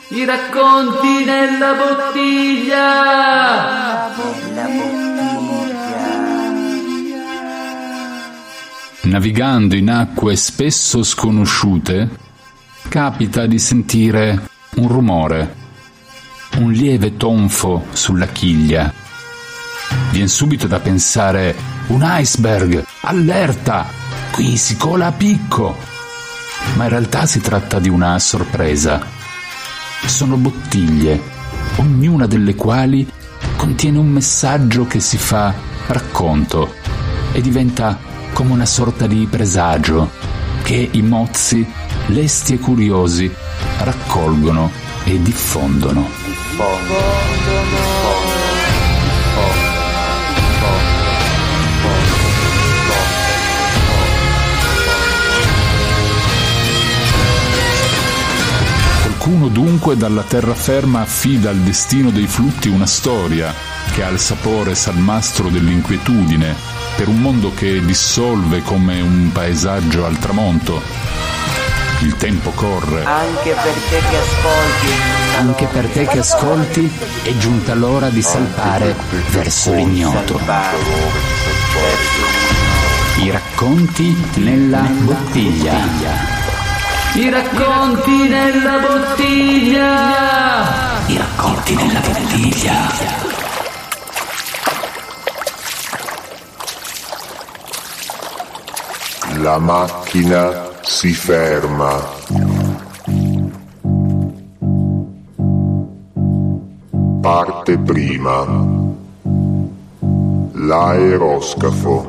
I racconti nella bottiglia. Navigando in acque spesso sconosciute, capita di sentire un rumore, un lieve tonfo sulla chiglia. Vien subito da pensare: un iceberg, allerta, qui si cola a picco. Ma in realtà si tratta di una sorpresa. Sono bottiglie, ognuna delle quali contiene un messaggio che si fa racconto e diventa come una sorta di presagio che i mozzi, lesti e curiosi, raccolgono e diffondono. Qualcuno dunque dalla terraferma affida al destino dei flutti una storia che ha il sapore salmastro dell'inquietudine per un mondo che dissolve come un paesaggio al tramonto. Il tempo corre. Anche per te che ascolti È giunta l'ora di salpare verso l'ignoto. I racconti nella bottiglia. I racconti nella bottiglia. I racconti nella bottiglia. La macchina si ferma. Parte prima. L'aeroscafo.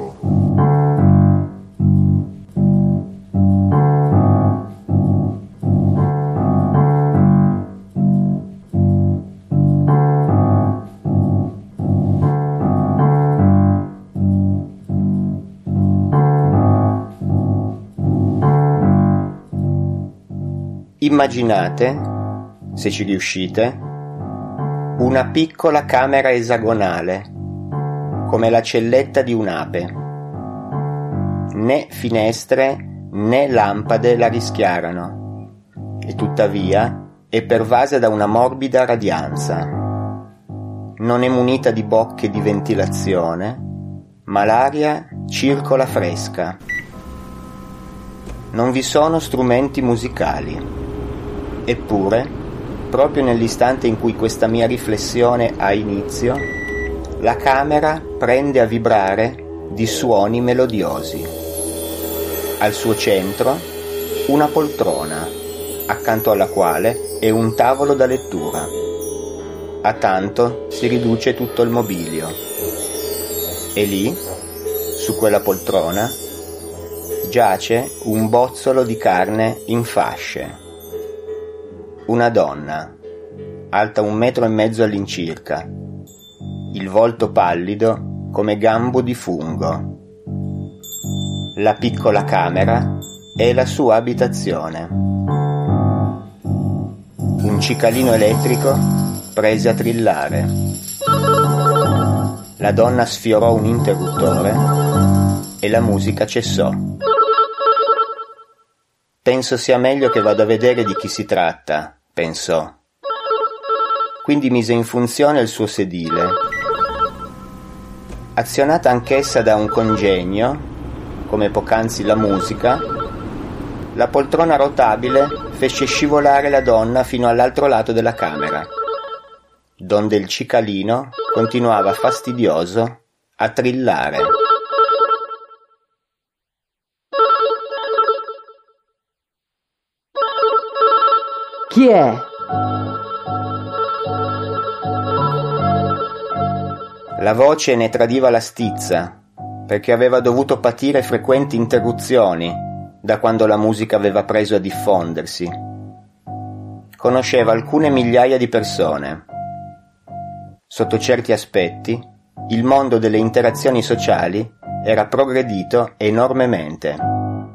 Immaginate, se ci riuscite, una piccola camera esagonale, come la celletta di un'ape. Né finestre né lampade la rischiarano, e tuttavia è pervasa da una morbida radianza. Non è munita di bocche di ventilazione, ma l'aria circola fresca. Non vi sono strumenti musicali. Eppure, proprio nell'istante in cui questa mia riflessione ha inizio, la camera prende a vibrare di suoni melodiosi. Al suo centro, una poltrona, accanto alla quale è un tavolo da lettura. A tanto si riduce tutto il mobilio. E lì, su quella poltrona, giace un bozzolo di carne in fasce. Una donna, alta 1,5 metri all'incirca, il volto pallido come gambo di fungo. La piccola camera è la sua abitazione. Un cicalino elettrico prese a trillare. La donna sfiorò un interruttore e la musica cessò. Penso sia meglio che vada a vedere di chi si tratta, pensò. Quindi mise in funzione il suo sedile. Azionata anch'essa da un congegno, come poc'anzi la musica, la poltrona rotabile fece scivolare la donna fino all'altro lato della camera, donde il cicalino continuava fastidioso a trillare. Chi è? La voce ne tradiva la stizza, perché aveva dovuto patire frequenti interruzioni da quando la musica aveva preso a diffondersi. Conosceva alcune migliaia di persone. Sotto certi aspetti, il mondo delle interazioni sociali era progredito enormemente.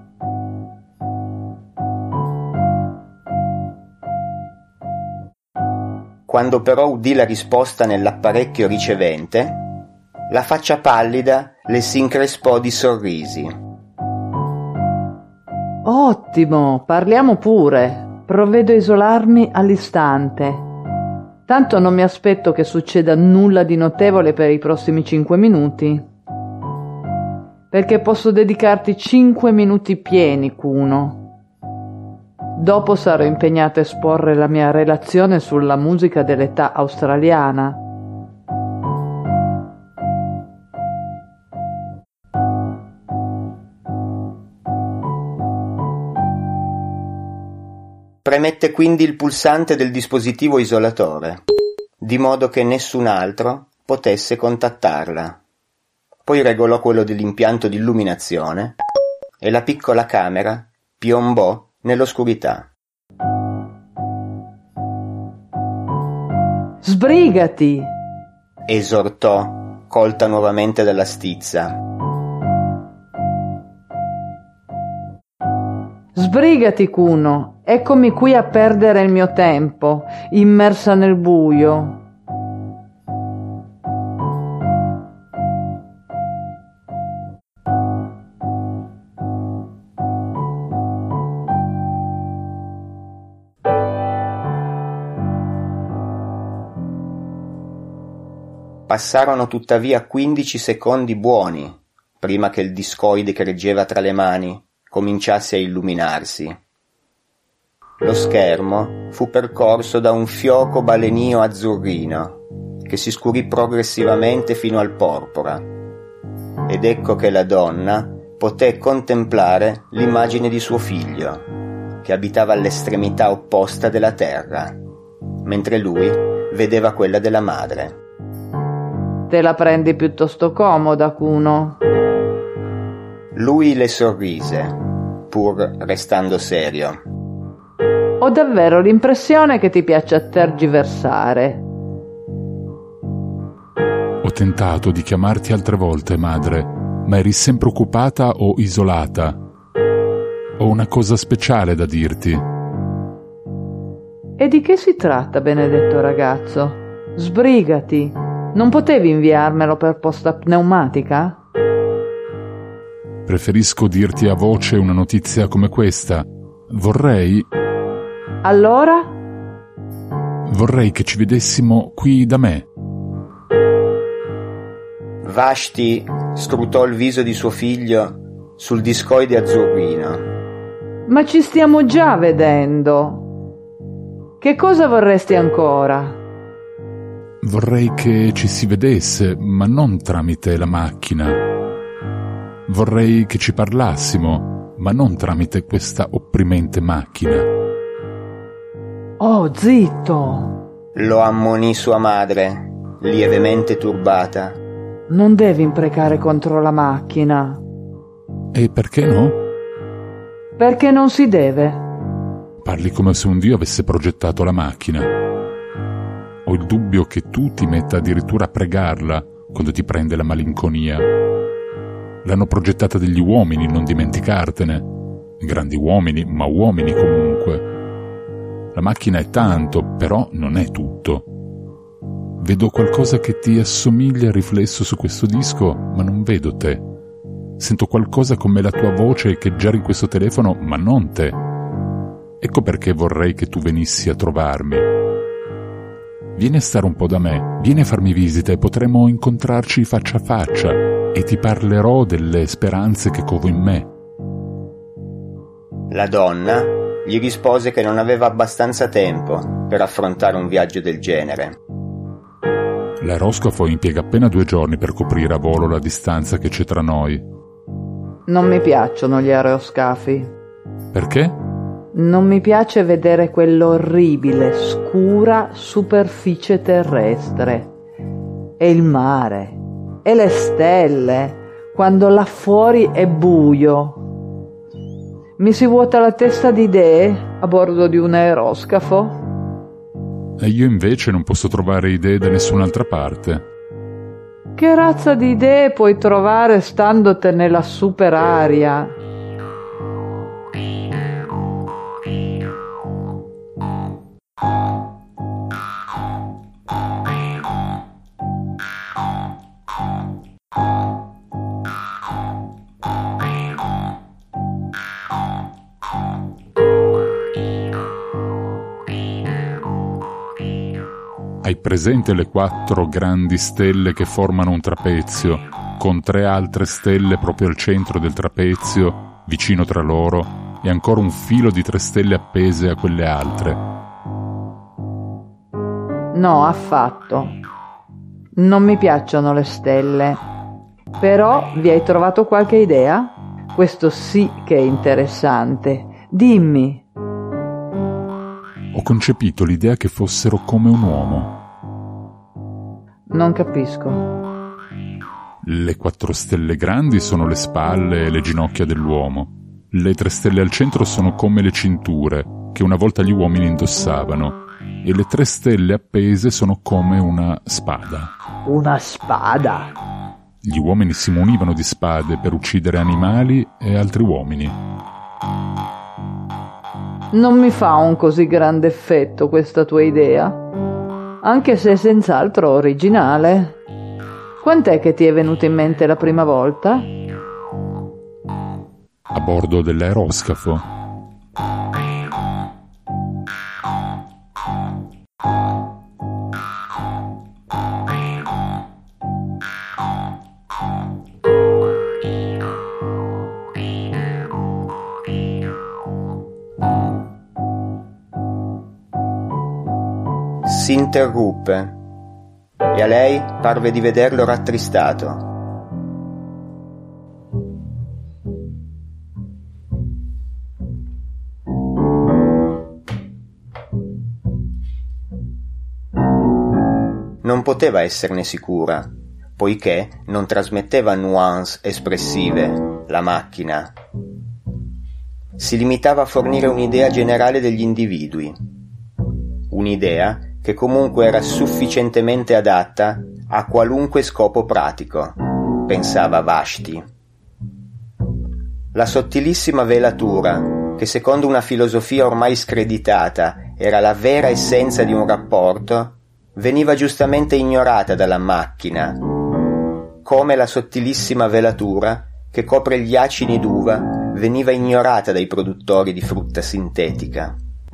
Quando però udì la risposta nell'apparecchio ricevente, la faccia pallida le si increspò di sorrisi. Ottimo, parliamo pure. provvedo a isolarmi all'istante. Tanto non mi aspetto che succeda nulla di notevole per i prossimi 5 minuti. Perché posso dedicarti 5 minuti pieni, Kuno. Dopo sarò impegnato a esporre la mia relazione sulla musica dell'età australiana. Premette quindi il pulsante del dispositivo isolatore, di modo che nessun altro potesse contattarla. Poi regolò quello dell'impianto di illuminazione e la piccola camera piombò nell'oscurità. Sbrigati! Esortò, colta nuovamente dalla stizza. Sbrigati, Kuno, eccomi qui a perdere il mio tempo, immersa nel buio. Passarono tuttavia 15 secondi buoni, prima che il discoide che reggeva tra le mani cominciasse a illuminarsi. Lo schermo fu percorso da un fioco balenio azzurrino, che si scurì progressivamente fino al porpora, ed ecco che la donna poté contemplare l'immagine di suo figlio, che abitava all'estremità opposta della terra, mentre lui vedeva quella della madre. Te la prendi piuttosto comoda, Kuno. Lui le sorrise, pur restando serio. Ho davvero l'impressione che ti piaccia tergiversare. Ho tentato di chiamarti altre volte, madre, ma eri sempre occupata o isolata. Ho una cosa speciale da dirti. E di che si tratta, benedetto ragazzo? Sbrigati. Non potevi inviarmelo per posta pneumatica? Preferisco dirti a voce una notizia come questa. Vorrei che ci vedessimo qui da me. Vashti scrutò il viso di suo figlio sul discoide azzurrino. Ma ci stiamo già vedendo. Che cosa vorresti ancora? Vorrei che ci si vedesse, ma non tramite la macchina. Vorrei che ci parlassimo, ma non tramite questa opprimente macchina. Oh, zitto! Lo ammonì sua madre, lievemente turbata. Non devi imprecare contro la macchina. E perché no? Perché non si deve. Parli come se un dio avesse progettato la macchina. Ho il dubbio che tu ti metta addirittura a pregarla quando ti prende la malinconia. L'hanno progettata degli uomini, non dimenticartene. Grandi uomini, ma uomini comunque. La macchina è tanto, però non è tutto. Vedo qualcosa che ti assomiglia riflesso su questo disco, ma non vedo te. Sento qualcosa come la tua voce echeggiare in questo telefono, ma non te. Ecco perché vorrei che tu venissi a trovarmi. Vieni a stare un po' da me, vieni a farmi visita e potremo incontrarci faccia a faccia e ti parlerò delle speranze che covo in me. La donna gli rispose che non aveva abbastanza tempo per affrontare un viaggio del genere. L'aeroscafo impiega appena 2 giorni per coprire a volo la distanza che c'è tra noi. Non mi piacciono gli aeroscafi. Perché? Non mi piace vedere quell'orribile, scura superficie terrestre. E il mare. E le stelle, quando là fuori è buio. Mi si vuota la testa di idee a bordo di un aeroscafo. E io invece non posso trovare idee da nessun'altra parte. Che razza di idee puoi trovare standote nella superaria? Hai presente le 4 grandi stelle che formano un trapezio, con 3 altre stelle proprio al centro del trapezio, vicino tra loro, e ancora un filo di 3 stelle appese a quelle altre? No, affatto. Non mi piacciono le stelle. Però vi hai trovato qualche idea? Questo sì che è interessante. Dimmi. Ho concepito l'idea che fossero come un uomo. Non capisco. Le 4 stelle grandi sono le spalle e le ginocchia dell'uomo. Le 3 stelle al centro sono come le cinture che una volta gli uomini indossavano, e le 3 stelle appese sono come una spada. Una spada? Gli uomini si munivano di spade per uccidere animali e altri uomini. Non mi fa un così grande effetto questa tua idea, anche se è senz'altro originale. Quant'è che ti è venuto in mente la prima volta? A bordo dell'aeroscafo. Si interruppe e a lei parve di vederlo rattristato. Non poteva esserne sicura, poiché non trasmetteva nuance espressive, la macchina. Si limitava a fornire un'idea generale degli individui, un'idea che comunque era sufficientemente adatta a qualunque scopo pratico, pensava Vashti. La sottilissima velatura, che secondo una filosofia ormai screditata era la vera essenza di un rapporto, veniva giustamente ignorata dalla macchina, come la sottilissima velatura che copre gli acini d'uva veniva ignorata dai produttori di frutta sintetica.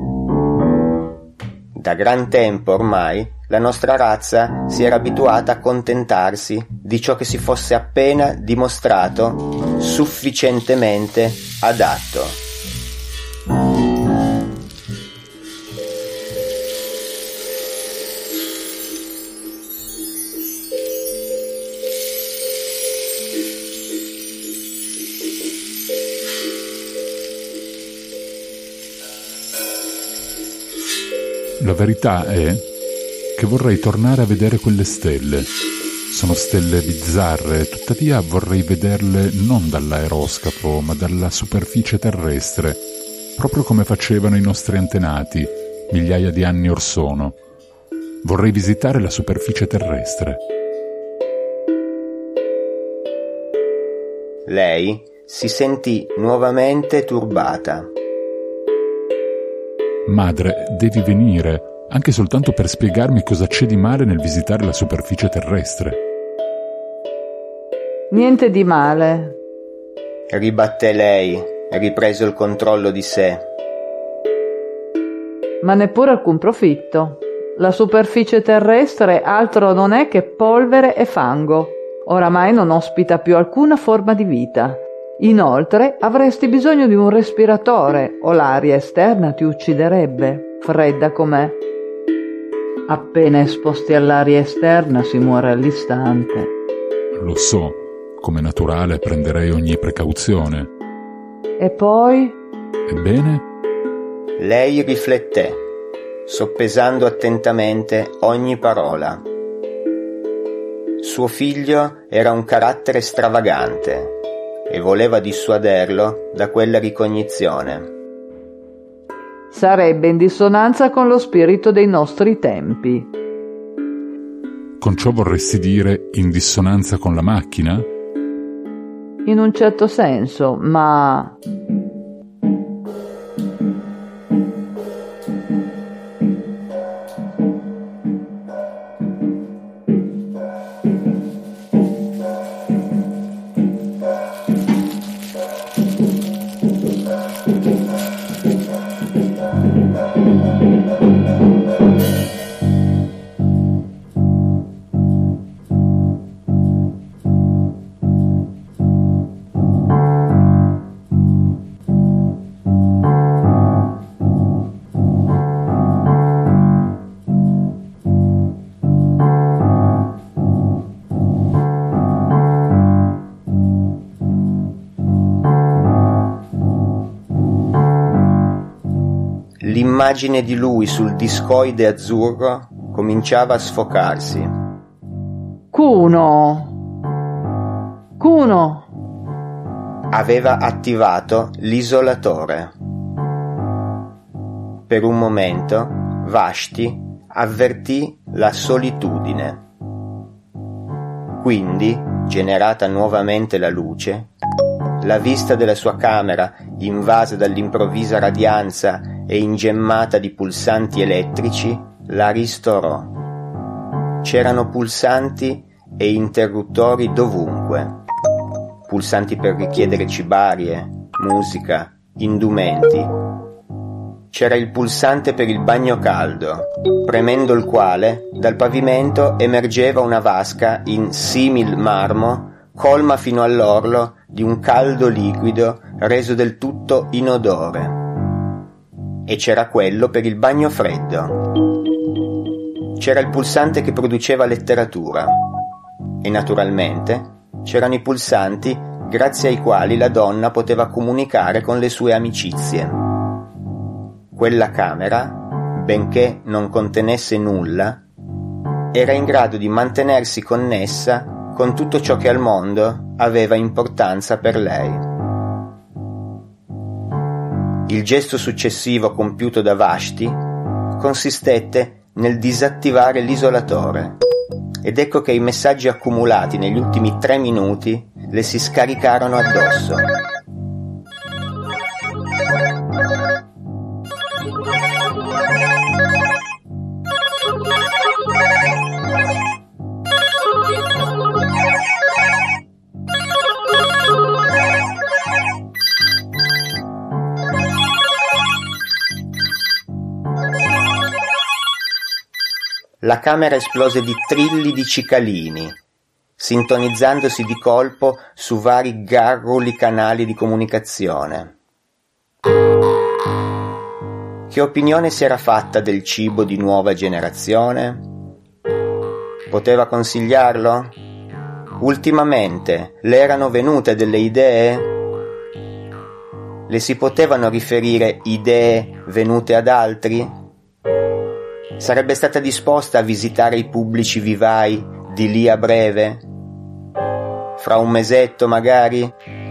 Da gran tempo ormai la nostra razza si era abituata a contentarsi di ciò che si fosse appena dimostrato sufficientemente adatto. La verità è che vorrei tornare a vedere quelle stelle. Sono stelle bizzarre, tuttavia vorrei vederle non dall'aeroscafo, ma dalla superficie terrestre, proprio come facevano i nostri antenati, migliaia di anni or sono. Vorrei visitare la superficie terrestre. Lei si sentì nuovamente turbata. Madre, devi venire, anche soltanto per spiegarmi cosa c'è di male nel visitare la superficie terrestre. Niente di male, Ribatté lei, ripreso il controllo di sé. ma neppure alcun profitto. La superficie terrestre altro non è che polvere e fango. Oramai non ospita più alcuna forma di vita. Inoltre avresti bisogno di un respiratore o l'aria esterna ti ucciderebbe, fredda com'è. Appena esposti all'aria esterna si muore all'istante. Lo so, come naturale prenderei ogni precauzione. E poi? Ebbene? Lei rifletté, soppesando attentamente ogni parola. Suo figlio era un carattere stravagante e voleva dissuaderlo da quella ricognizione. Sarebbe in dissonanza con lo spirito dei nostri tempi. Con ciò vorresti dire in dissonanza con la macchina? In un certo senso, ma... l'immagine di lui sul discoide azzurro cominciava a sfocarsi. Kuno! Kuno! Aveva attivato l'isolatore. Per un momento Vashti avvertì la solitudine. Quindi, generata nuovamente la luce, la vista della sua camera, invasa dall'improvvisa radianza e ingemmata di pulsanti elettrici, la ristorò. C'erano pulsanti e interruttori dovunque. Pulsanti per richiedere cibarie, musica, indumenti. C'era il pulsante per il bagno caldo, premendo il quale dal pavimento emergeva una vasca in simil marmo, colma fino all'orlo di un caldo liquido reso del tutto inodore. E c'era quello per il bagno freddo. C'era il pulsante che produceva letteratura. E naturalmente c'erano i pulsanti grazie ai quali la donna poteva comunicare con le sue amicizie. Quella camera, benché non contenesse nulla, era in grado di mantenersi connessa con tutto ciò che al mondo aveva importanza per lei. Il gesto successivo compiuto da Vashti consistette nel disattivare l'isolatore, ed ecco che i messaggi accumulati negli ultimi 3 minuti le si scaricarono addosso. La camera esplose di trilli di cicalini, sintonizzandosi di colpo su vari garruli canali di comunicazione. Che opinione si era fatta del cibo di nuova generazione? Poteva consigliarlo? Ultimamente le erano venute delle idee? Le si potevano riferire idee venute ad altri? Sarebbe stata disposta a visitare i pubblici vivai di lì a breve? Fra un mesetto magari?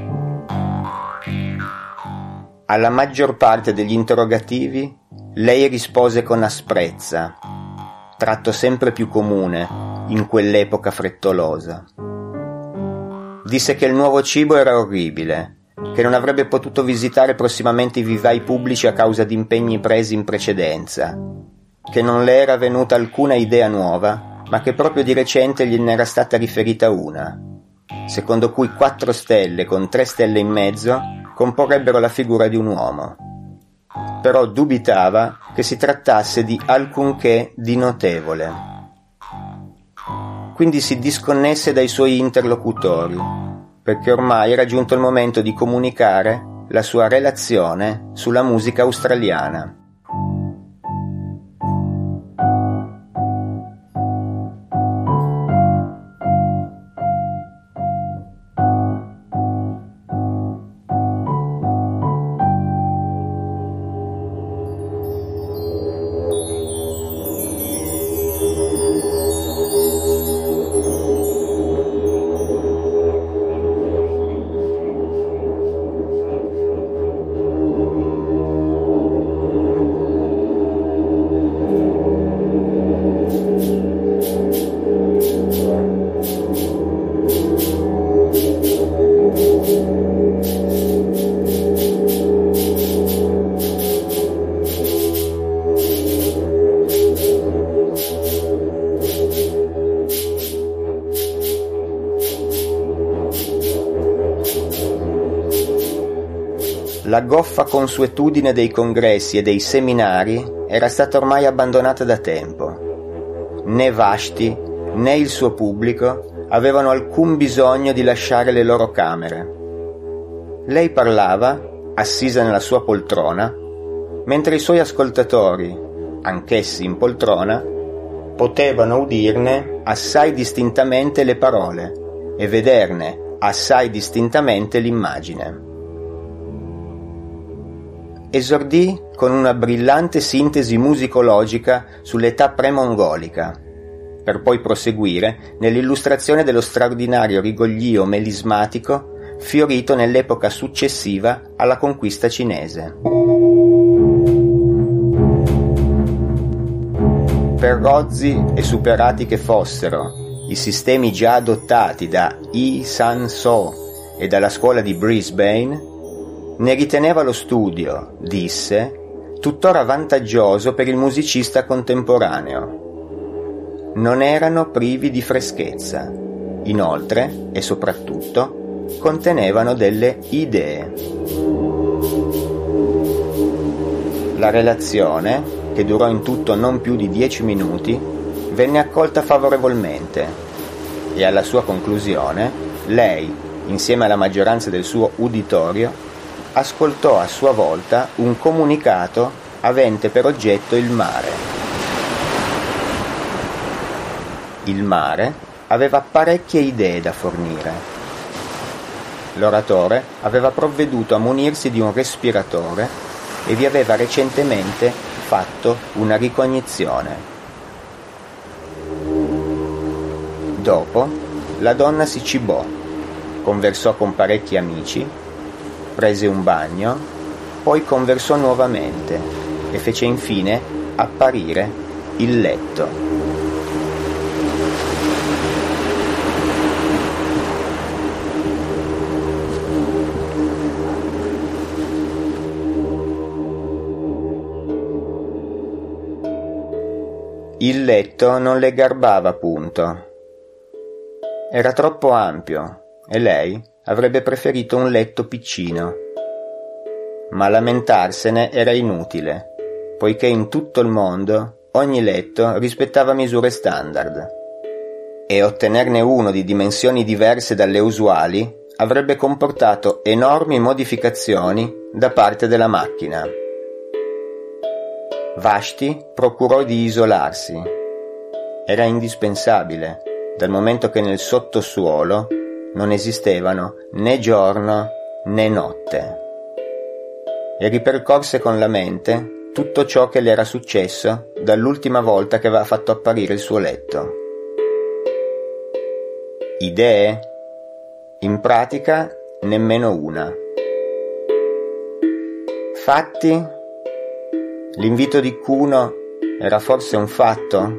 Alla maggior parte degli interrogativi lei rispose con asprezza, tratto sempre più comune in quell'epoca frettolosa. Disse che il nuovo cibo era orribile, che non avrebbe potuto visitare prossimamente i vivai pubblici a causa di impegni presi in precedenza, che non le era venuta alcuna idea nuova, ma che proprio di recente gliene era stata riferita una, secondo cui 4 stelle con 3 stelle in mezzo comporrebbero la figura di un uomo. Però dubitava che si trattasse di alcunché di notevole. Quindi si disconnesse dai suoi interlocutori, perché ormai era giunto il momento di comunicare la sua relazione sulla musica australiana. La goffa consuetudine dei congressi e dei seminari era stata ormai abbandonata da tempo. Né Vashti né il suo pubblico avevano alcun bisogno di lasciare le loro camere. Lei parlava, assisa nella sua poltrona, mentre i suoi ascoltatori, anch'essi in poltrona, potevano udirne assai distintamente le parole e vederne assai distintamente l'immagine. esordì con una brillante sintesi musicologica sull'età pre-mongolica, per poi proseguire nell'illustrazione dello straordinario rigoglio melismatico fiorito nell'epoca successiva alla conquista cinese. Per rozzi e superati che fossero i sistemi già adottati da Yi San-so e dalla scuola di Brisbane, ne riteneva lo studio, disse, tuttora vantaggioso per il musicista contemporaneo. Non erano privi di freschezza. Inoltre, e soprattutto, contenevano delle idee. La relazione, che durò in tutto non più di 10 minuti, venne accolta favorevolmente e alla sua conclusione lei, insieme alla maggioranza del suo uditorio, ascoltò a sua volta un comunicato avente per oggetto il mare. Il mare aveva parecchie idee da fornire. L'oratore aveva provveduto a munirsi di un respiratore e vi aveva recentemente fatto una ricognizione. Dopo, la donna si cibò, conversò con parecchi amici, prese un bagno, poi conversò nuovamente e fece infine apparire il letto. Il letto non le garbava punto. Era troppo ampio e lei avrebbe preferito un letto piccino. Ma lamentarsene era inutile, poiché in tutto il mondo ogni letto rispettava misure standard, e ottenerne uno di dimensioni diverse dalle usuali avrebbe comportato enormi modificazioni da parte della macchina. Vashti procurò di isolarsi. Era indispensabile, dal momento che nel sottosuolo non esistevano né giorno né notte. E ripercorse con la mente tutto ciò che le era successo dall'ultima volta che aveva fatto apparire il suo letto. Idee? In pratica nemmeno una. Fatti? L'invito di Kuno era forse un fatto?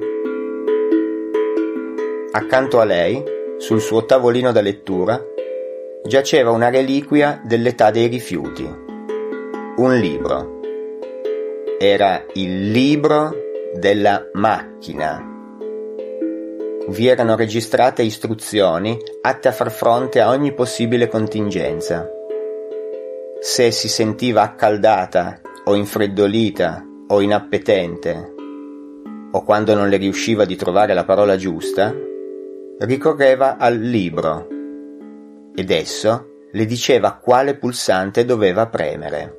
Accanto a lei, sul suo tavolino da lettura, giaceva una reliquia dell'età dei rifiuti. Un libro. Era il libro della macchina. Vi erano registrate istruzioni atte a far fronte a ogni possibile contingenza. Se si sentiva accaldata o infreddolita o inappetente, o quando non le riusciva di trovare la parola giusta, ricorreva al libro ed esso le diceva quale pulsante doveva premere.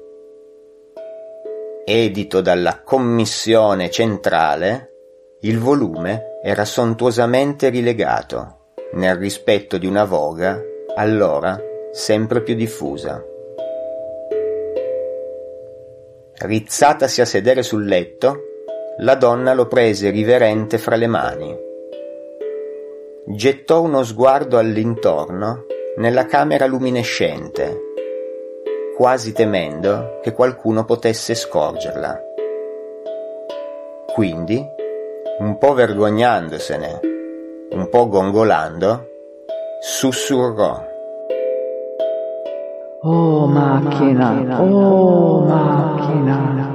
Edito dalla commissione centrale, il volume era sontuosamente rilegato, nel rispetto di una voga allora sempre più diffusa. Rizzatasi a sedere sul letto, la donna lo prese riverente fra le mani. Gettò uno sguardo all'intorno nella camera luminescente, quasi temendo che qualcuno potesse scorgerla. Quindi, un po' vergognandosene, un po' gongolando, sussurrò: "Oh macchina, oh macchina".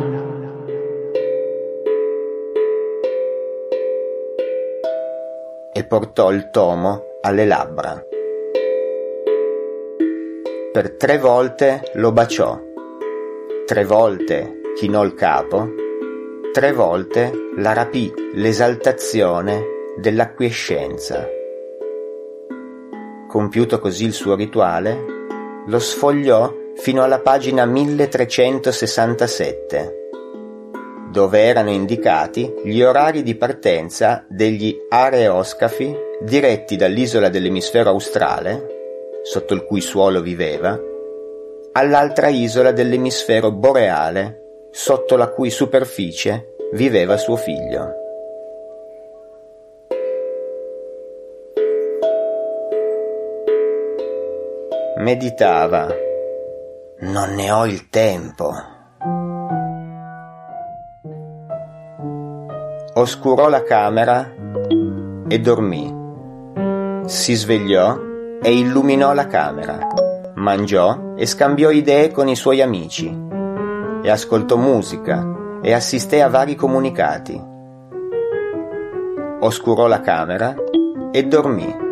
E portò il tomo alle labbra. Per 3 volte lo baciò, 3 volte chinò il capo, 3 volte la rapì l'esaltazione dell'acquiescenza. Compiuto così il suo rituale, lo sfogliò fino alla pagina 1367, dove erano indicati gli orari di partenza degli aeroscafi diretti dall'isola dell'emisfero australe, sotto il cui suolo viveva, all'altra isola dell'emisfero boreale, sotto la cui superficie viveva suo figlio. Meditava. Non ne ho il tempo. Oscurò la camera e dormì. Si svegliò e illuminò la camera. Mangiò e scambiò idee con i suoi amici. E ascoltò musica e assisté a vari comunicati. Oscurò la camera e dormì.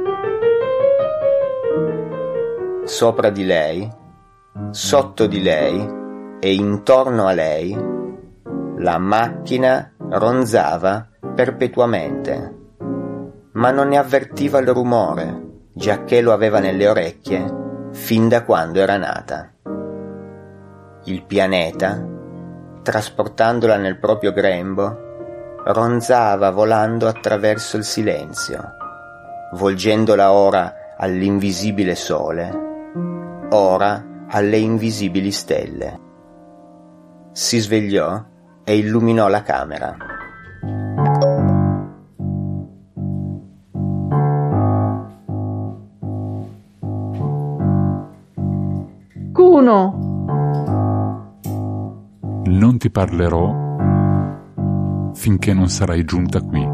Sopra di lei, sotto di lei e intorno a lei, la macchina ronzava perpetuamente, ma non ne avvertiva il rumore, giacché lo aveva nelle orecchie fin da quando era nata. Il pianeta, trasportandola nel proprio grembo, ronzava volando attraverso il silenzio, volgendola ora all'invisibile sole, ora alle invisibili stelle. Si svegliò e illuminò la camera. Kuno! Non ti parlerò finché non sarai giunta qui.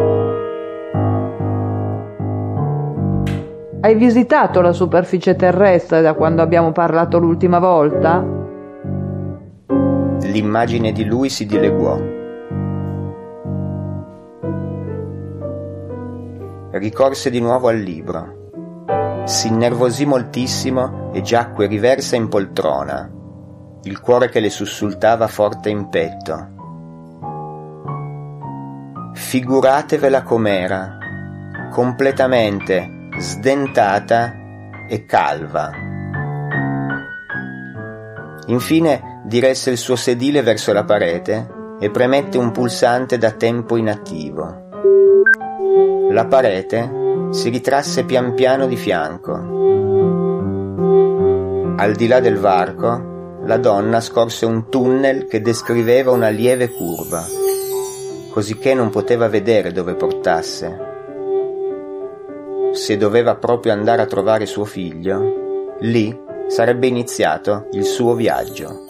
Hai visitato la superficie terrestre da quando abbiamo parlato l'ultima volta? L'immagine di lui si dileguò. Ricorse di nuovo al libro. Si innervosì moltissimo e giacque riversa in poltrona, il cuore che le sussultava forte in petto. Figuratevela com'era, completamente sdentata e calva. Infine diresse il suo sedile verso la parete e premette un pulsante da tempo inattivo. La parete si ritrasse pian piano di fianco. Al di là del varco, la donna scorse un tunnel che descriveva una lieve curva, cosicché non poteva vedere dove portasse. Se doveva proprio andare a trovare suo figlio, lì sarebbe iniziato il suo viaggio.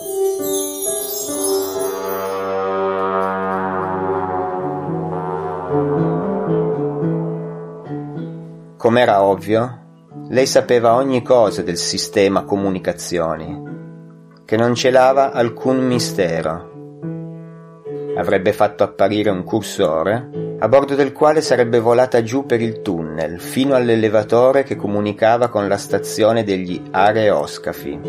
Com'era ovvio, lei sapeva ogni cosa del sistema comunicazioni, che non celava alcun mistero. Avrebbe fatto apparire un cursore, a bordo del quale sarebbe volata giù per il tunnel, fino all'elevatore che comunicava con la stazione degli aeroscafi.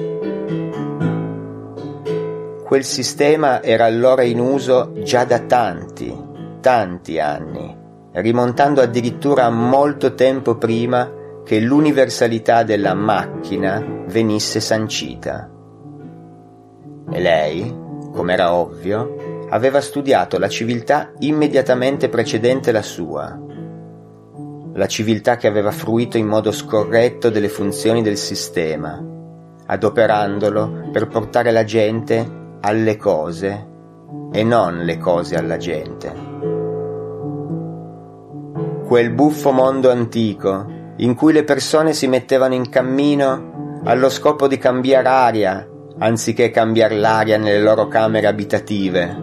Quel sistema era allora in uso già da tanti anni, rimontando addirittura a molto tempo prima che l'universalità della macchina venisse sancita. E lei, com'era ovvio, aveva studiato la civiltà immediatamente precedente la sua, la civiltà che aveva fruito in modo scorretto delle funzioni del sistema, adoperandolo per portare la gente alle cose e non le cose alla gente. Quel buffo mondo antico in cui le persone si mettevano in cammino allo scopo di cambiare aria anziché cambiare l'aria nelle loro camere abitative.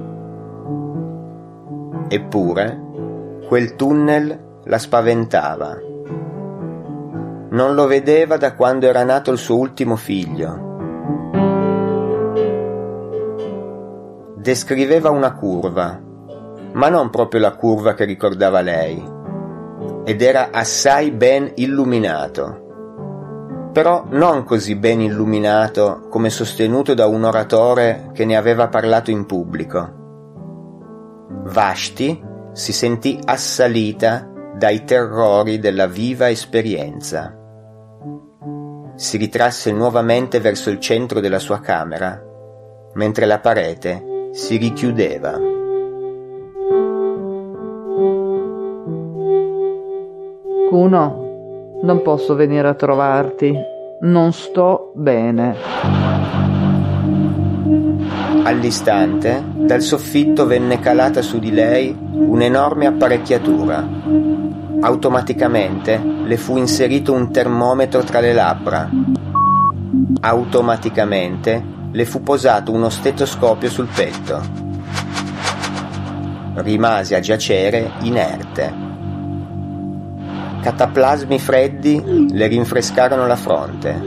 Eppure, quel tunnel la spaventava. Non lo vedeva da quando era nato il suo ultimo figlio. Descriveva una curva, ma non proprio la curva che ricordava lei, ed era assai ben illuminato. Però non così ben illuminato come sostenuto da un oratore che ne aveva parlato in pubblico. Vashti si sentì assalita dai terrori della viva esperienza. Si ritrasse nuovamente verso il centro della sua camera, mentre la parete si richiudeva. Kuno, non posso venire a trovarti. Non sto bene. All'istante, dal soffitto venne calata su di lei un'enorme apparecchiatura. Automaticamente le fu inserito un termometro tra le labbra. Automaticamente le fu posato uno stetoscopio sul petto. Rimase a giacere inerte. Cataplasmi freddi le rinfrescarono la fronte.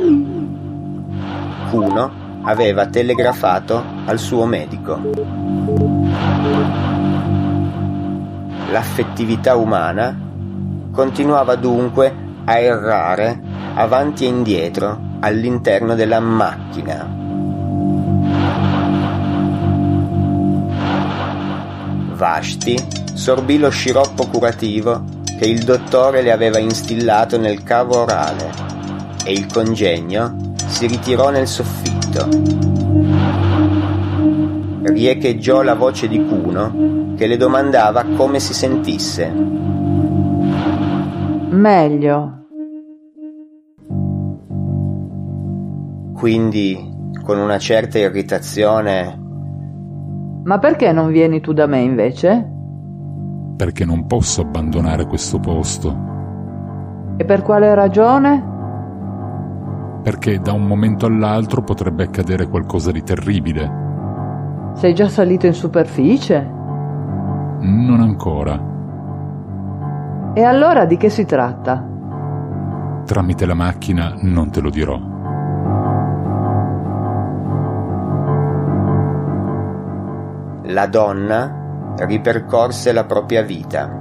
Kuno aveva telegrafato al suo medico. L'affettività umana continuava dunque a errare avanti e indietro all'interno della macchina. Vashti sorbì lo sciroppo curativo che il dottore le aveva instillato nel cavo orale e il congegno si ritirò nel soffitto. Riecheggiò la voce di Kuno che le domandava come si sentisse. Meglio. Quindi, con una certa irritazione: Ma perché non vieni tu da me invece? Perché non posso abbandonare questo posto. E per quale ragione? Perché da un momento all'altro potrebbe accadere qualcosa di terribile. Sei già salito in superficie? Non ancora. E allora di che si tratta? Tramite la macchina non te lo dirò. La donna ripercorse la propria vita.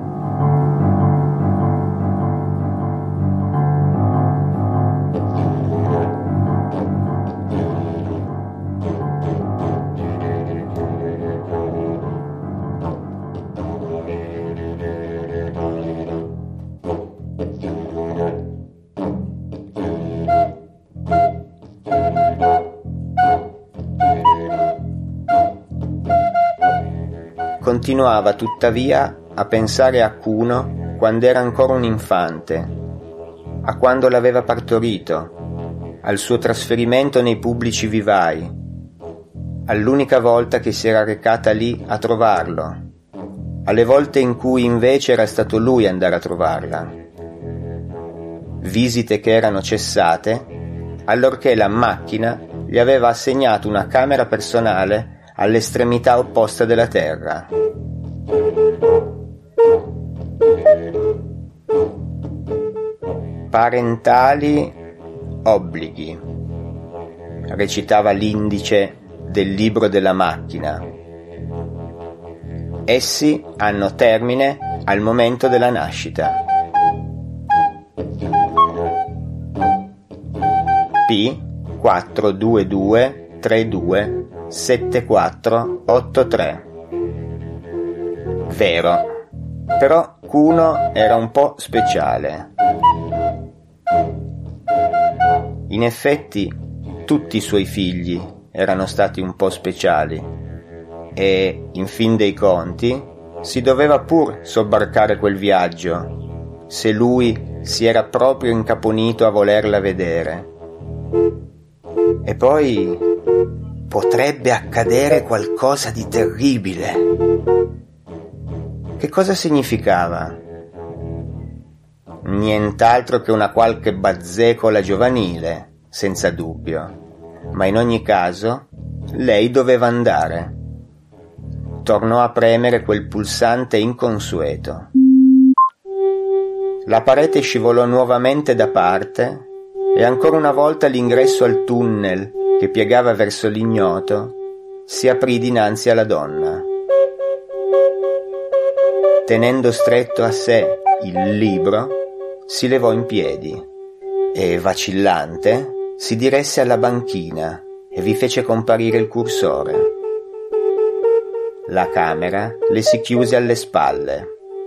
Continuava tuttavia a pensare a Kuno quando era ancora un infante, a quando l'aveva partorito, al suo trasferimento nei pubblici vivai, all'unica volta che si era recata lì a trovarlo, alle volte in cui invece era stato lui a andare a trovarla. Visite che erano cessate allorché la macchina gli aveva assegnato una camera personale all'estremità opposta della terra. Parentali obblighi, recitava l'indice del libro della macchina. Essi hanno termine al momento della nascita. P 42232 7483. Vero, però Kuno era un po' speciale. In effetti tutti i suoi figli erano stati un po' speciali e, in fin dei conti, si doveva pur sobbarcare quel viaggio, se lui si era proprio incaponito a volerla vedere. E poi potrebbe accadere qualcosa di terribile. Che cosa significava? Nient'altro che una qualche bazzecola giovanile, senza dubbio, ma in ogni caso lei doveva andare. Tornò a premere quel pulsante inconsueto. La parete scivolò nuovamente da parte e ancora una volta l'ingresso al tunnel che piegava verso l'ignoto si aprì dinanzi alla donna. Tenendo stretto a sé il libro, si levò in piedi e, vacillante, si diresse alla banchina e vi fece comparire il cursore. La camera le si chiuse alle spalle.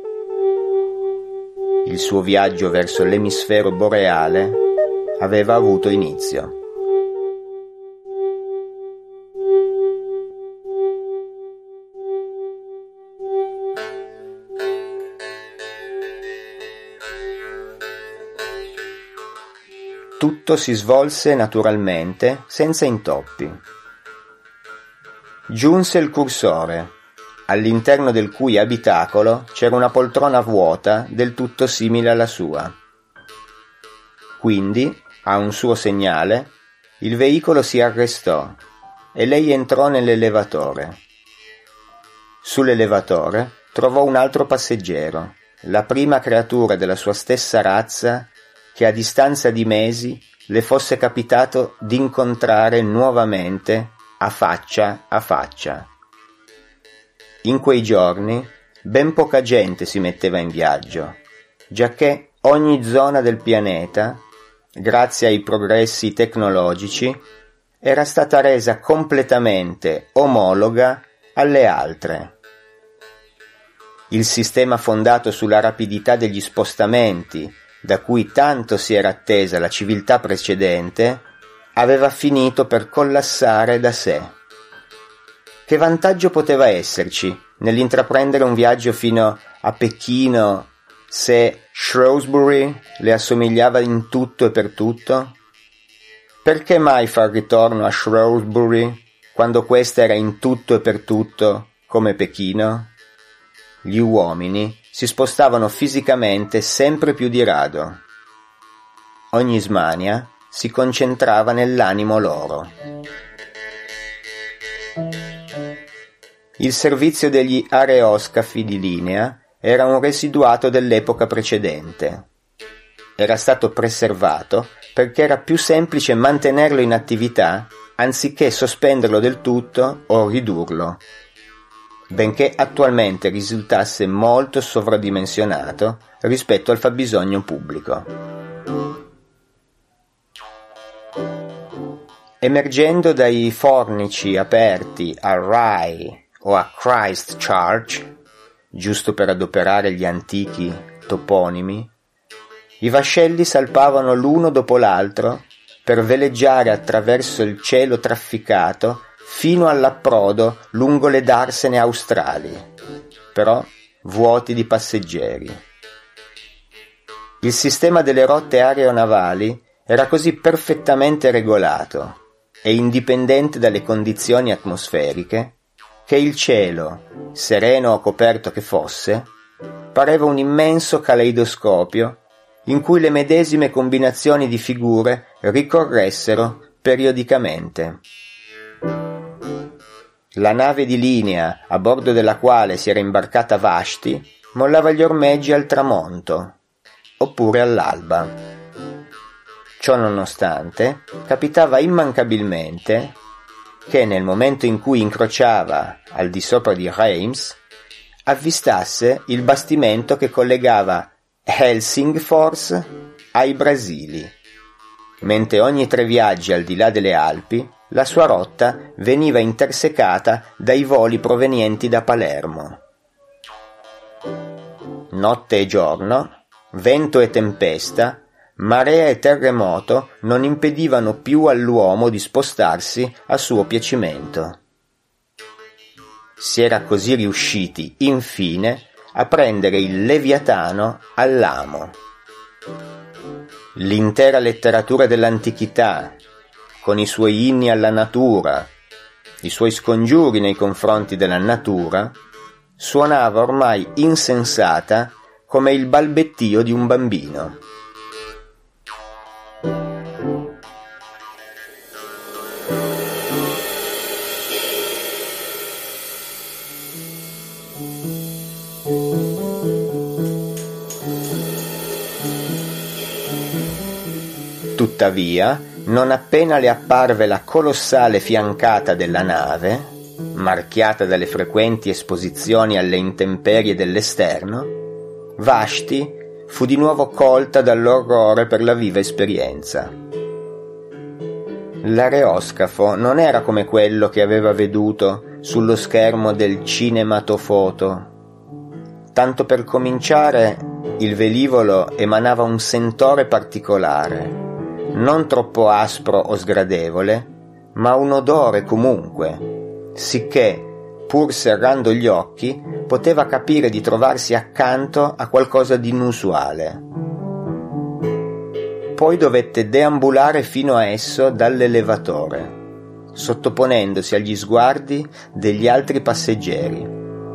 Il suo viaggio verso l'emisfero boreale aveva avuto inizio. Tutto si svolse naturalmente, senza intoppi. giunse il cursore, all'interno del cui abitacolo c'era una poltrona vuota del tutto simile alla sua. Quindi, a un suo segnale, il veicolo si arrestò e lei entrò nell'elevatore. Sull'elevatore trovò un altro passeggero, la prima creatura della sua stessa razza che a distanza di mesi le fosse capitato d'incontrare nuovamente a faccia a faccia. In quei giorni ben poca gente si metteva in viaggio, giacché ogni zona del pianeta, grazie ai progressi tecnologici, era stata resa completamente omologa alle altre. Il sistema fondato sulla rapidità degli spostamenti, da cui tanto si era attesa la civiltà precedente, aveva finito per collassare da sé. Che vantaggio poteva esserci nell'intraprendere un viaggio fino a Pechino se Shrewsbury le assomigliava in tutto e per tutto? Perché mai far ritorno a Shrewsbury quando questa era in tutto e per tutto come Pechino? Gli uomini si spostavano fisicamente sempre più di rado. Ogni smania si concentrava nell'animo loro. Il servizio degli aeroscafi di linea era un residuato dell'epoca precedente. Era stato preservato perché era più semplice mantenerlo in attività anziché sospenderlo del tutto o ridurlo, benché attualmente risultasse molto sovradimensionato rispetto al fabbisogno pubblico. Emergendo dai fornici aperti a Rye o a Christchurch, giusto per adoperare gli antichi toponimi, i vascelli salpavano l'uno dopo l'altro per veleggiare attraverso il cielo trafficato fino all'approdo lungo le darsene australi, però vuoti di passeggeri. Il sistema delle rotte aeronavali era così perfettamente regolato e indipendente dalle condizioni atmosferiche che il cielo, sereno o coperto che fosse, pareva un immenso caleidoscopio in cui le medesime combinazioni di figure ricorressero periodicamente. La nave di linea a bordo della quale si era imbarcata Vashti mollava gli ormeggi al tramonto, oppure all'alba. Ciò nonostante, capitava immancabilmente che nel momento in cui incrociava al di sopra di Reims, avvistasse il bastimento che collegava Helsingfors ai Brasili, mentre ogni 3 viaggi al di là delle Alpi la sua rotta veniva intersecata dai voli provenienti da Palermo. Notte e giorno, vento e tempesta, marea e terremoto non impedivano più all'uomo di spostarsi a suo piacimento. Si era così riusciti, infine, a prendere il Leviatano all'amo. L'intera letteratura dell'antichità, con i suoi inni alla natura, i suoi scongiuri nei confronti della natura, suonava ormai insensata come il balbettio di un bambino. Tuttavia, non appena le apparve la colossale fiancata della nave, marchiata dalle frequenti esposizioni alle intemperie dell'esterno, Vashti fu di nuovo colta dall'orrore per la viva esperienza. L'aeroscafo non era come quello che aveva veduto sullo schermo del cinematofoto. Tanto per cominciare, il velivolo emanava un sentore particolare, non troppo aspro o sgradevole, ma un odore comunque, sicché, pur serrando gli occhi, poteva capire di trovarsi accanto a qualcosa di inusuale. Poi dovette deambulare fino a esso dall'elevatore, sottoponendosi agli sguardi degli altri passeggeri.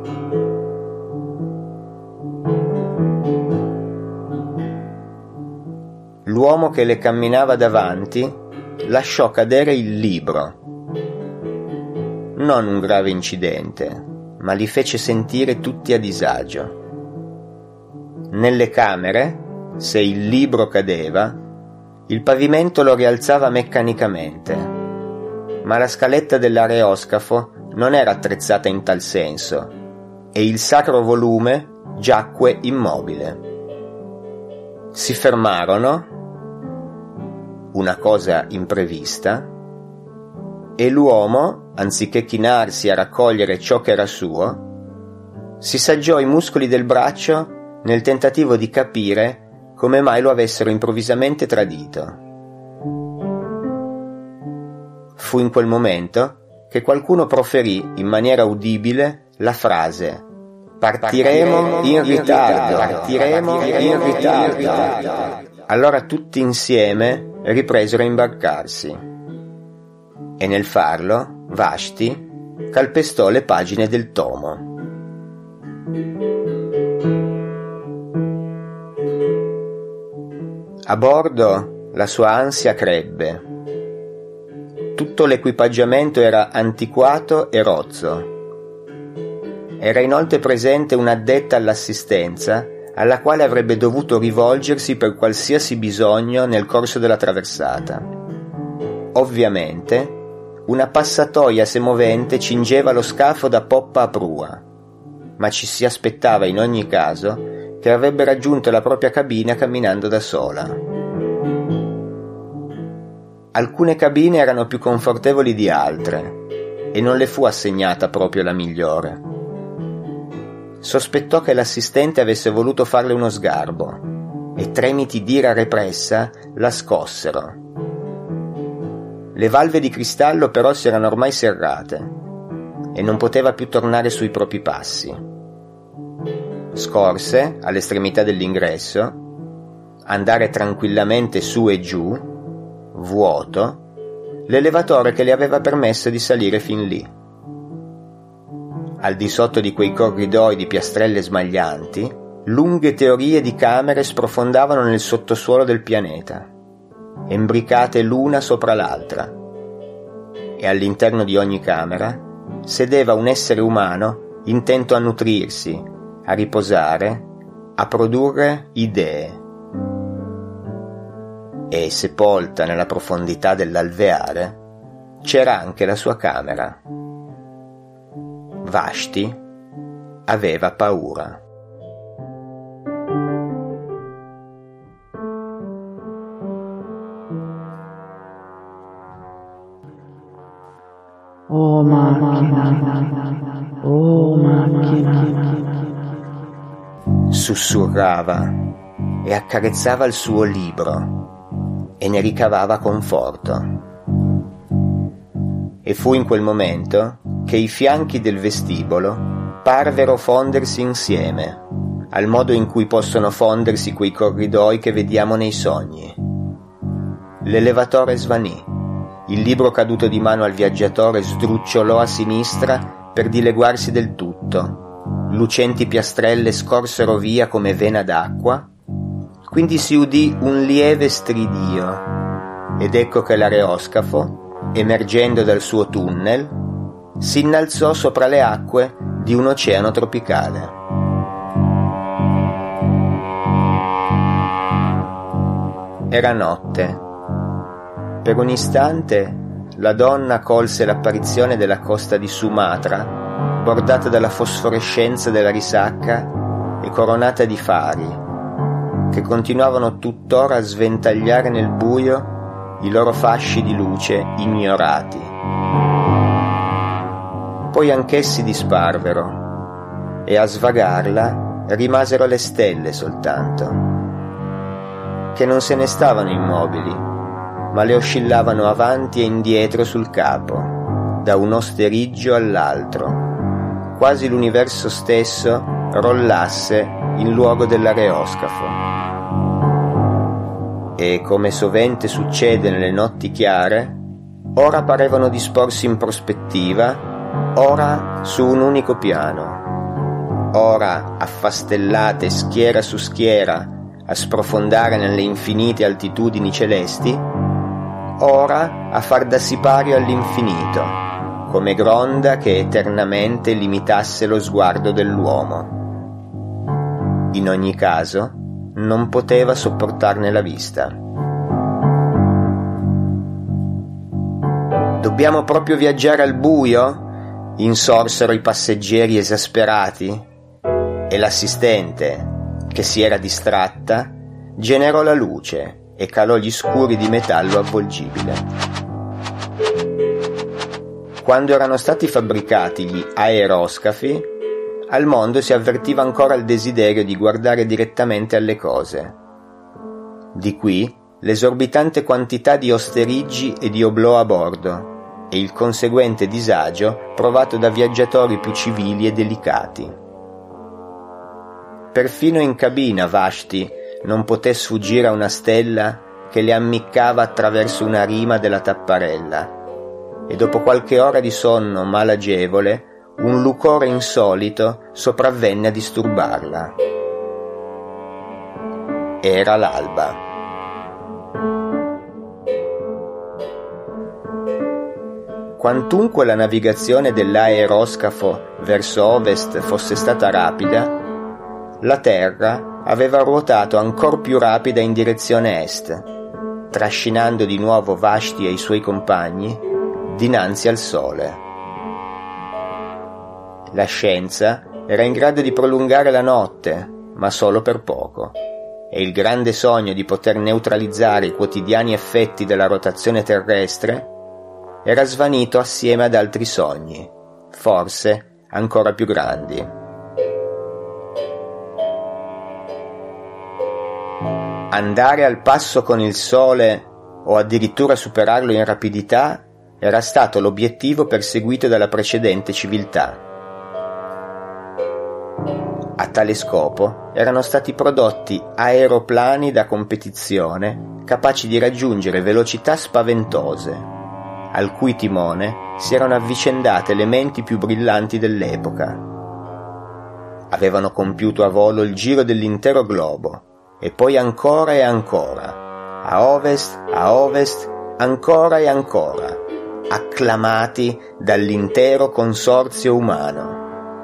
L'uomo che le camminava davanti lasciò cadere il libro. Non un grave incidente, ma li fece sentire tutti a disagio. Nelle camere, se il libro cadeva, il pavimento lo rialzava meccanicamente, ma la scaletta dell'aeroscafo non era attrezzata in tal senso e il sacro volume giacque immobile. Si fermarono, una cosa imprevista, e l'uomo, anziché chinarsi a raccogliere ciò che era suo, si saggiò i muscoli del braccio nel tentativo di capire come mai lo avessero improvvisamente tradito. Fu in quel momento che qualcuno proferì in maniera udibile la frase: partiremo in ritardo. Allora tutti insieme ripresero a imbarcarsi e nel farlo Vashti calpestò le pagine del tomo. A bordo la sua ansia crebbe. Tutto l'equipaggiamento era antiquato e rozzo. Era inoltre presente un'addetta all'assistenza alla quale avrebbe dovuto rivolgersi per qualsiasi bisogno nel corso della traversata. Ovviamente, una passatoia semovente cingeva lo scafo da poppa a prua, ma ci si aspettava in ogni caso che avrebbe raggiunto la propria cabina camminando da sola. Alcune cabine erano più confortevoli di altre e non le fu assegnata proprio la migliore. Sospettò che l'assistente avesse voluto farle uno sgarbo e tremiti d'ira repressa la scossero. Le valve di cristallo però si erano ormai serrate e non poteva più tornare sui propri passi. Scorse, all'estremità dell'ingresso, andare tranquillamente su e giù, vuoto, l'elevatore che le aveva permesso di salire fin lì. Al di sotto di quei corridoi di piastrelle smaglianti, lunghe teorie di camere sprofondavano nel sottosuolo del pianeta, imbricate l'una sopra l'altra, e all'interno di ogni camera sedeva un essere umano intento a nutrirsi, a riposare, a produrre idee. E sepolta nella profondità dell'alveare c'era anche la sua camera. Vashti aveva paura. Oh macchina, oh macchina. Sussurrava e accarezzava il suo libro e ne ricavava conforto. E fu in quel momento che i fianchi del vestibolo parvero fondersi insieme, al modo in cui possono fondersi quei corridoi che vediamo nei sogni. L'elevatore svanì, il libro caduto di mano al viaggiatore sdrucciolò a sinistra per dileguarsi del tutto, lucenti piastrelle scorsero via come vena d'acqua, quindi si udì un lieve stridio, ed ecco che l'aeroscafo, emergendo dal suo tunnel, si innalzò sopra le acque di un oceano tropicale. Era notte. Per un istante la donna colse l'apparizione della costa di Sumatra, bordata dalla fosforescenza della risacca e coronata di fari, che continuavano tuttora a sventagliare nel buio i loro fasci di luce ignorati. Poi anch'essi disparvero e a svagarla rimasero le stelle soltanto, che non se ne stavano immobili, ma le oscillavano avanti e indietro sul capo, da uno steriggio all'altro, quasi l'universo stesso rollasse in luogo dell'aeroscafo. E come sovente succede nelle notti chiare, ora parevano disporsi in prospettiva, ora su un unico piano, ora affastellate schiera su schiera a sprofondare nelle infinite altitudini celesti, ora a far da sipario all'infinito, come gronda che eternamente limitasse lo sguardo dell'uomo. In ogni caso, non poteva sopportarne la vista. «Dobbiamo proprio viaggiare al buio?» insorsero i passeggeri esasperati, e l'assistente, che si era distratta, generò la luce e calò gli scuri di metallo avvolgibile. Quando erano stati fabbricati gli aeroscafi, al mondo si avvertiva ancora il desiderio di guardare direttamente alle cose. Di qui l'esorbitante quantità di osteriggi e di oblò a bordo e il conseguente disagio provato da viaggiatori più civili e delicati. Perfino in cabina Vashti non poté sfuggire a una stella che le ammiccava attraverso una rima della tapparella, e dopo qualche ora di sonno malagevole un lucore insolito sopravvenne a disturbarla. Era l'alba. Quantunque la navigazione dell'aeroscafo verso ovest fosse stata rapida, la Terra aveva ruotato ancor più rapida in direzione est, trascinando di nuovo Vashti e i suoi compagni dinanzi al Sole. La scienza era in grado di prolungare la notte, ma solo per poco, e il grande sogno di poter neutralizzare i quotidiani effetti della rotazione terrestre era svanito assieme ad altri sogni, forse ancora più grandi. Andare al passo con il Sole o addirittura superarlo in rapidità era stato l'obiettivo perseguito dalla precedente civiltà. A tale scopo erano stati prodotti aeroplani da competizione capaci di raggiungere velocità spaventose, al cui timone si erano avvicendate le menti più brillanti dell'epoca. Avevano compiuto a volo il giro dell'intero globo, e poi ancora e ancora, a ovest, ancora e ancora, acclamati dall'intero consorzio umano.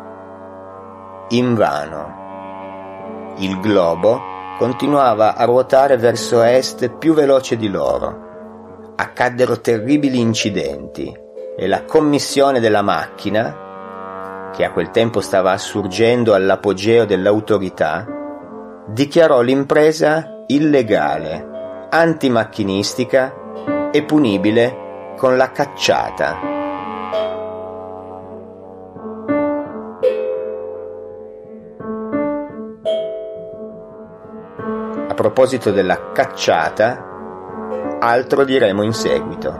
Invano. Il globo continuava a ruotare verso est più veloce di loro. Accaddero terribili incidenti e la commissione della macchina, che a quel tempo stava assurgendo all'apogeo dell'autorità, dichiarò l'impresa illegale, antimacchinistica e punibile con la cacciata. A proposito della cacciata, altro diremo in seguito.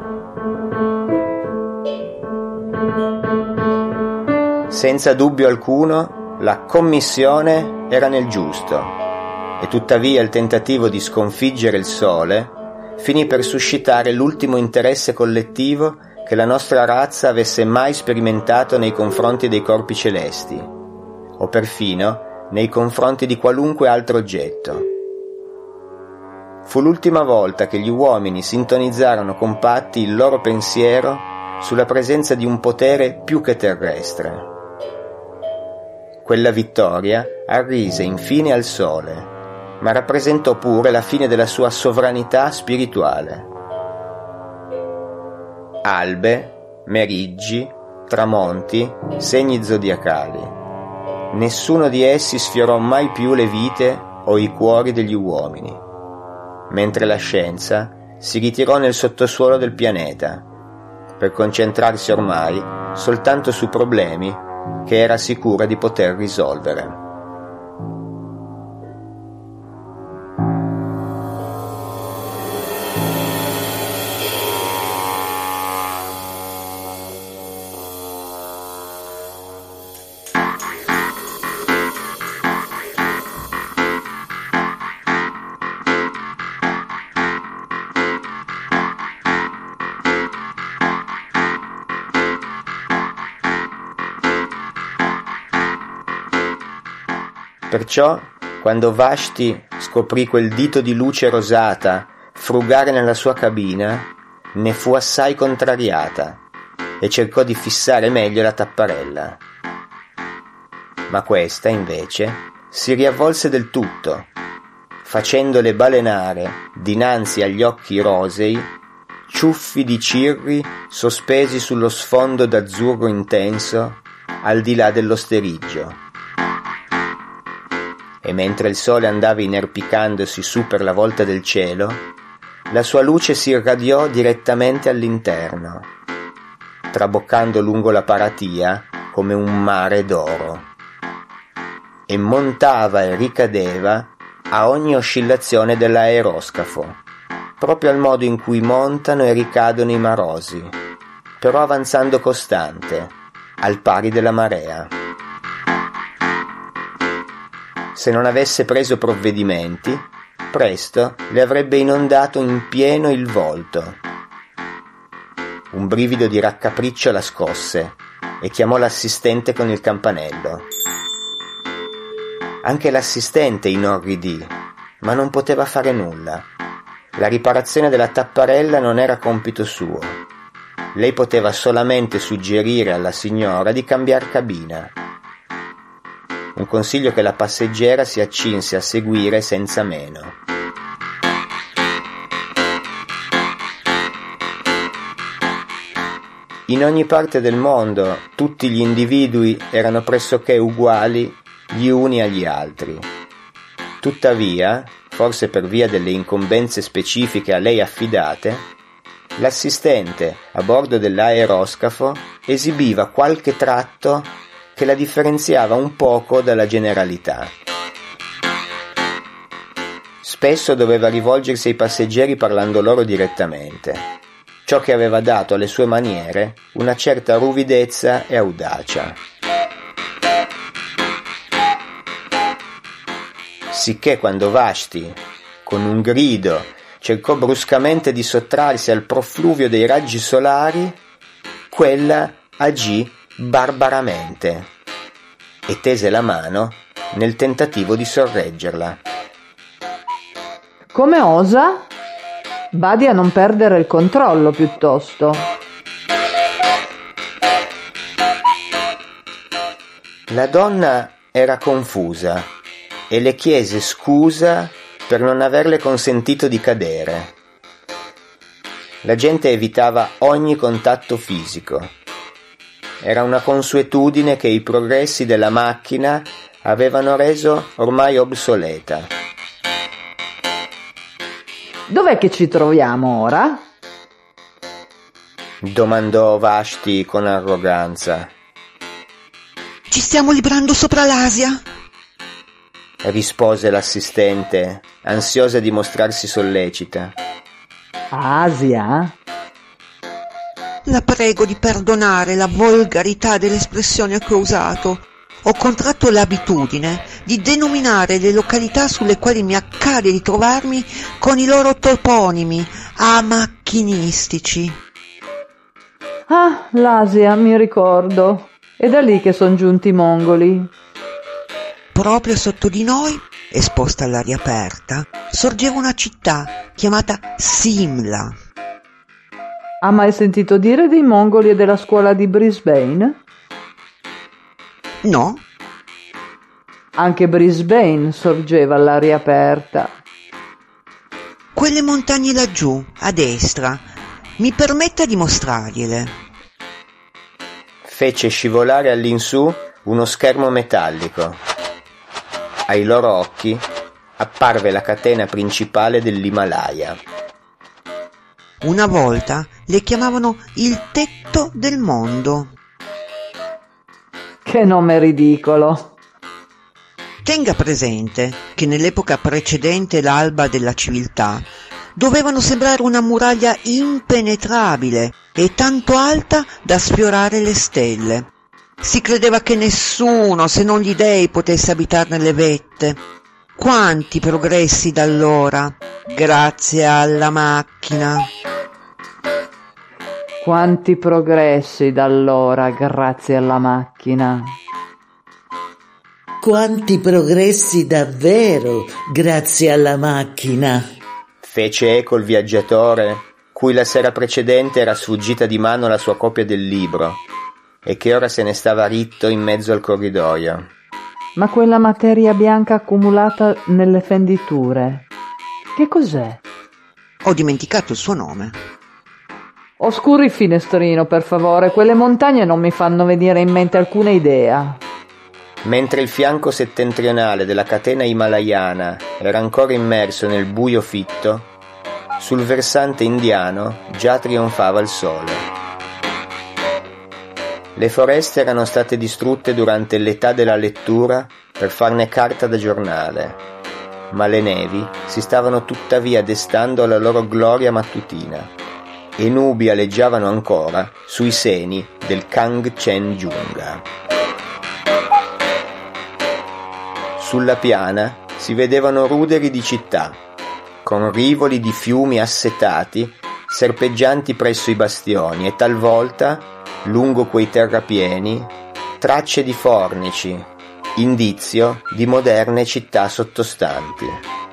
Senza dubbio alcuno, la commissione era nel giusto, e tuttavia il tentativo di sconfiggere il Sole finì per suscitare l'ultimo interesse collettivo che la nostra razza avesse mai sperimentato nei confronti dei corpi celesti, o perfino nei confronti di qualunque altro oggetto. Fu l'ultima volta che gli uomini sintonizzarono compatti il loro pensiero sulla presenza di un potere più che terrestre. Quella vittoria arrise infine al Sole, ma rappresentò pure la fine della sua sovranità spirituale. Albe, meriggi, tramonti, segni zodiacali. Nessuno di essi sfiorò mai più le vite o i cuori degli uomini, mentre la scienza si ritirò nel sottosuolo del pianeta, per concentrarsi ormai soltanto su problemi che era sicura di poter risolvere. Perciò, quando Vashti scoprì quel dito di luce rosata frugare nella sua cabina, ne fu assai contrariata e cercò di fissare meglio la tapparella. Ma questa, invece, si riavvolse del tutto, facendole balenare dinanzi agli occhi rosei ciuffi di cirri sospesi sullo sfondo d'azzurro intenso al di là dell'osteriggio. E mentre il sole andava inerpicandosi su per la volta del cielo, la sua luce si irradiò direttamente all'interno, traboccando lungo la paratia come un mare d'oro, e montava e ricadeva a ogni oscillazione dell'aeroscafo, proprio al modo in cui montano e ricadono i marosi, però avanzando costante, al pari della marea. Se non avesse preso provvedimenti, presto le avrebbe inondato in pieno il volto. Un brivido di raccapriccio la scosse e chiamò l'assistente con il campanello. Anche l'assistente inorridì, ma non poteva fare nulla. La riparazione della tapparella non era compito suo. Lei poteva solamente suggerire alla signora di cambiar cabina. Un consiglio che la passeggera si accinse a seguire senza meno. In ogni parte del mondo tutti gli individui erano pressoché uguali gli uni agli altri. Tuttavia, forse per via delle incombenze specifiche a lei affidate, l'assistente a bordo dell'aeroscafo esibiva qualche tratto che la differenziava un poco dalla generalità. Spesso doveva rivolgersi ai passeggeri parlando loro direttamente, ciò che aveva dato alle sue maniere una certa ruvidezza e audacia. Sicché quando Vashti, con un grido, cercò bruscamente di sottrarsi al profluvio dei raggi solari, quella agì barbaramente e tese la mano nel tentativo di sorreggerla. Come osa? Badi a non perdere il controllo piuttosto. La donna era confusa e le chiese scusa per non averle consentito di cadere. La gente evitava ogni contatto fisico. Era una consuetudine che i progressi della macchina avevano reso ormai obsoleta. Dov'è che ci troviamo ora? Domandò Vashti con arroganza. Ci stiamo librando sopra l'Asia, rispose l'assistente, ansiosa di mostrarsi sollecita. Asia? La prego di perdonare la volgarità dell'espressione che ho usato. Ho contratto l'abitudine di denominare le località sulle quali mi accade di trovarmi con i loro toponimi amacchinistici. Ah, l'Asia, mi ricordo. È da lì che son giunti i mongoli. Proprio sotto di noi, esposta all'aria aperta, sorgeva una città chiamata Simla. Ha mai sentito dire dei mongoli e della scuola di Brisbane? No? Anche Brisbane sorgeva all'aria aperta. Quelle montagne laggiù, a destra. Mi permetta di mostrargliele. Fece scivolare all'insù uno schermo metallico. Ai loro occhi apparve la catena principale dell'Himalaya. Una volta le chiamavano il tetto del mondo. Che nome ridicolo! Tenga presente che nell'epoca precedente l'alba della civiltà dovevano sembrare una muraglia impenetrabile e tanto alta da sfiorare le stelle. Si credeva che nessuno, se non gli dei, potesse abitarne le vette. Quanti progressi da allora, grazie alla macchina! Quanti progressi da allora, grazie alla macchina! Quanti progressi davvero, grazie alla macchina! Fece eco il viaggiatore, cui la sera precedente era sfuggita di mano la sua copia del libro e che ora se ne stava ritto in mezzo al corridoio. Ma quella materia bianca accumulata nelle fenditure, che cos'è? Ho dimenticato il suo nome. Oscuri il finestrino, per favore, quelle montagne non mi fanno venire in mente alcuna idea. Mentre il fianco settentrionale della catena himalayana era ancora immerso nel buio fitto, sul versante indiano già trionfava il sole. Le foreste erano state distrutte durante l'età della lettura per farne carta da giornale, ma le nevi si stavano tuttavia destando alla loro gloria mattutina e nubi aleggiavano ancora sui seni del Kangchenjunga. Sulla piana si vedevano ruderi di città, con rivoli di fiumi assetati serpeggianti presso i bastioni e talvolta, lungo quei terrapieni, tracce di fornici, indizio di moderne città sottostanti.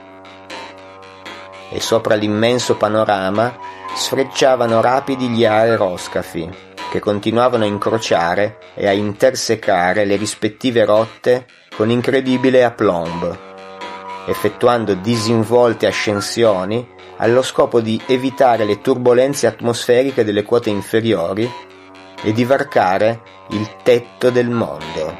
E sopra l'immenso panorama sfrecciavano rapidi gli aeroscafi, che continuavano a incrociare e a intersecare le rispettive rotte con incredibile aplomb, effettuando disinvolte ascensioni allo scopo di evitare le turbolenze atmosferiche delle quote inferiori e di varcare il tetto del mondo.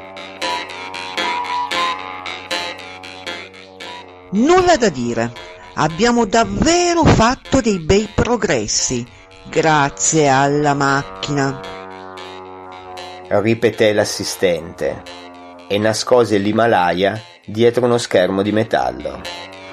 Nulla da dire, abbiamo davvero fatto dei bei progressi, grazie alla macchina, ripeté l'assistente e nascose l'Himalaya dietro uno schermo di metallo.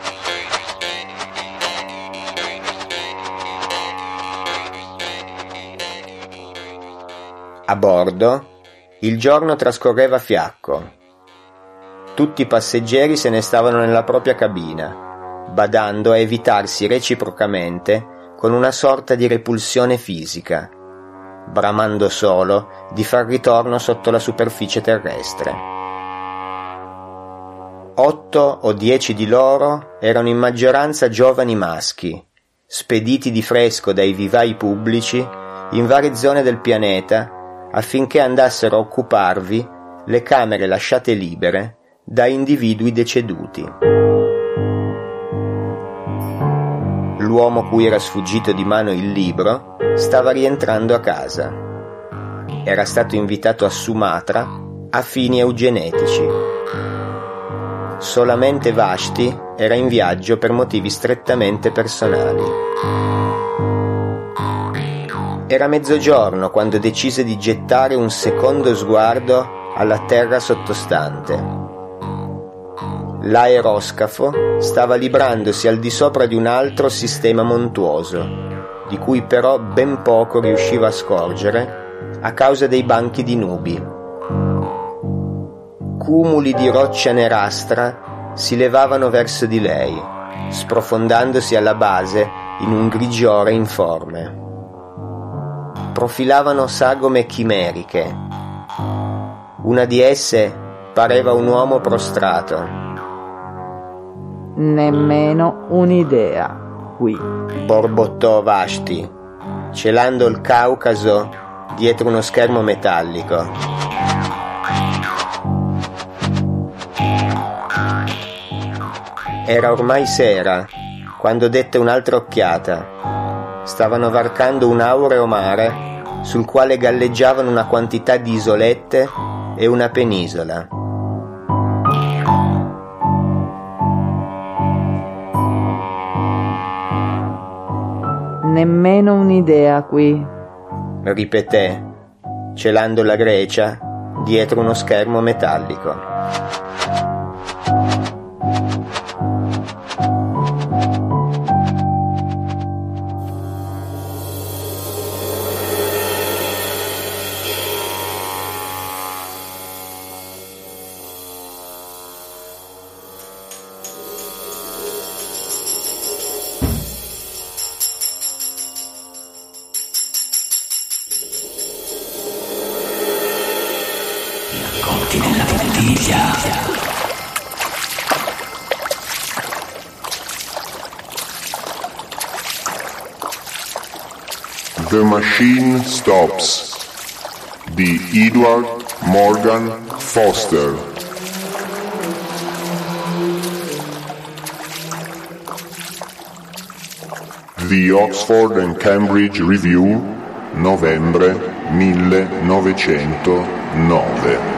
A bordo, il giorno trascorreva fiacco. Tutti i passeggeri se ne stavano nella propria cabina, badando a evitarsi reciprocamente con una sorta di repulsione fisica, bramando solo di far ritorno sotto la superficie terrestre. 8 o 10 di loro erano in maggioranza giovani maschi, spediti di fresco dai vivai pubblici in varie zone del pianeta affinché andassero a occuparvi le camere lasciate libere da individui deceduti. L'uomo cui era sfuggito di mano il libro stava rientrando a casa. Era stato invitato a Sumatra a fini eugenetici. Solamente Vashti era in viaggio per motivi strettamente personali. Era mezzogiorno quando decise di gettare un secondo sguardo alla terra sottostante. L'aeroscafo stava librandosi al di sopra di un altro sistema montuoso, di cui però ben poco riusciva a scorgere a causa dei banchi di nubi. Cumuli di roccia nerastra si levavano verso di lei, sprofondandosi alla base in un grigiore informe. Profilavano sagome chimeriche. Una di esse pareva un uomo prostrato. Nemmeno un'idea qui, borbottò Vashti, celando il Caucaso dietro uno schermo metallico. Era ormai sera, quando dette un'altra occhiata. Stavano varcando un aureo mare sul quale galleggiavano una quantità di isolette e una penisola. Nemmeno un'idea qui, ripeté, celando la Grecia dietro uno schermo metallico. Nella bottiglia. The Machine Stops di Edward Morgan Foster. The Oxford and Cambridge Review, novembre 1909.